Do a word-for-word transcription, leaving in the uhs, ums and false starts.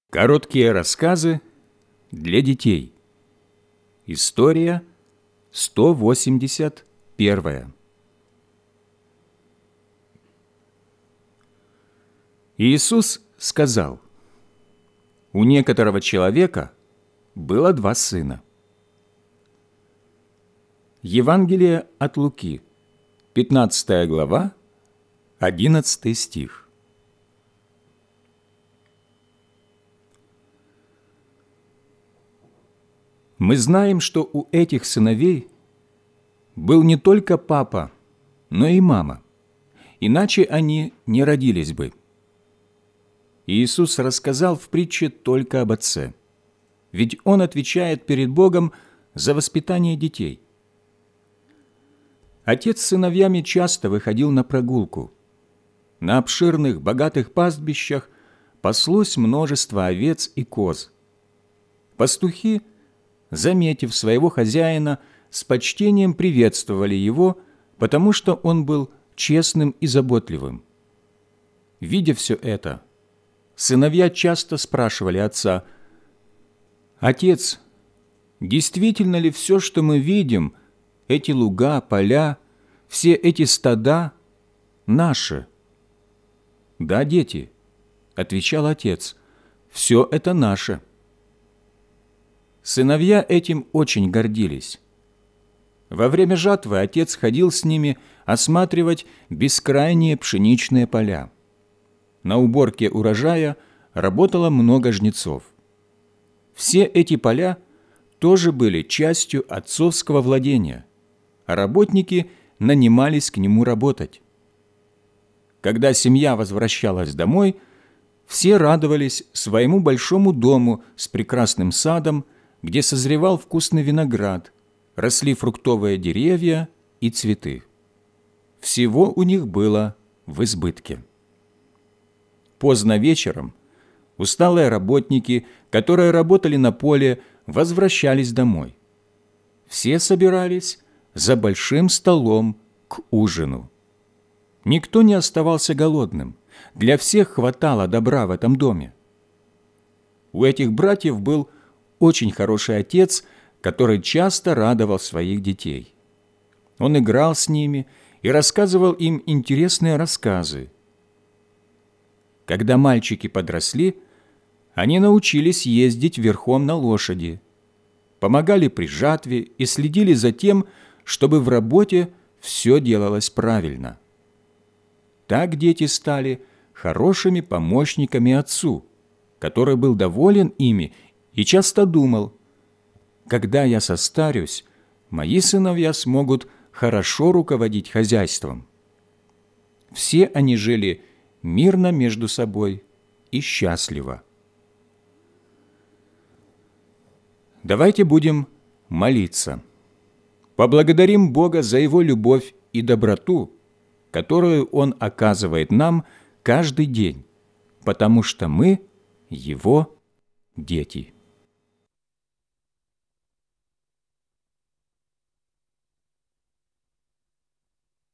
Короткие рассказы для детей. История сто восемьдесят первая. Иисус сказал: «У некоторого человека было два сына». Евангелие от Луки, пятнадцатая глава, одиннадцатый стих. Мы знаем, что у этих сыновей был не только папа, но и мама, иначе они не родились бы. Иисус рассказал в притче только об отце, ведь он отвечает перед Богом за воспитание детей. Отец с сыновьями часто выходил на прогулку. На обширных, богатых пастбищах паслось множество овец и коз. Пастухи, заметив своего хозяина, с почтением приветствовали его, потому что он был честным и заботливым. Видя все это, сыновья часто спрашивали отца: «Отец, действительно ли все, что мы видим, эти луга, поля, все эти стада, наши?» «Да, дети», — отвечал отец, — «все это наше». Сыновья этим очень гордились. Во время жатвы отец ходил с ними осматривать бескрайние пшеничные поля. На уборке урожая работало много жнецов. Все эти поля тоже были частью отцовского владения, а работники нанимались к нему работать. Когда семья возвращалась домой, все радовались своему большому дому с прекрасным садом, где созревал вкусный виноград, росли фруктовые деревья и цветы. Всего у них было в избытке. Поздно вечером усталые работники, которые работали на поле, возвращались домой. Все собирались за большим столом к ужину. Никто не оставался голодным, для всех хватало добра в этом доме. У этих братьев был очень хороший отец, который часто радовал своих детей. Он играл с ними и рассказывал им интересные рассказы. Когда мальчики подросли, они научились ездить верхом на лошади, помогали при жатве и следили за тем, чтобы в работе все делалось правильно. Так дети стали хорошими помощниками отцу, который был доволен ими и часто думал: когда я состарюсь, мои сыновья смогут хорошо руководить хозяйством. Все они жили мирно между собой и счастливо. Давайте будем молиться. Поблагодарим Бога за Его любовь и доброту, которую Он оказывает нам каждый день, потому что мы Его дети.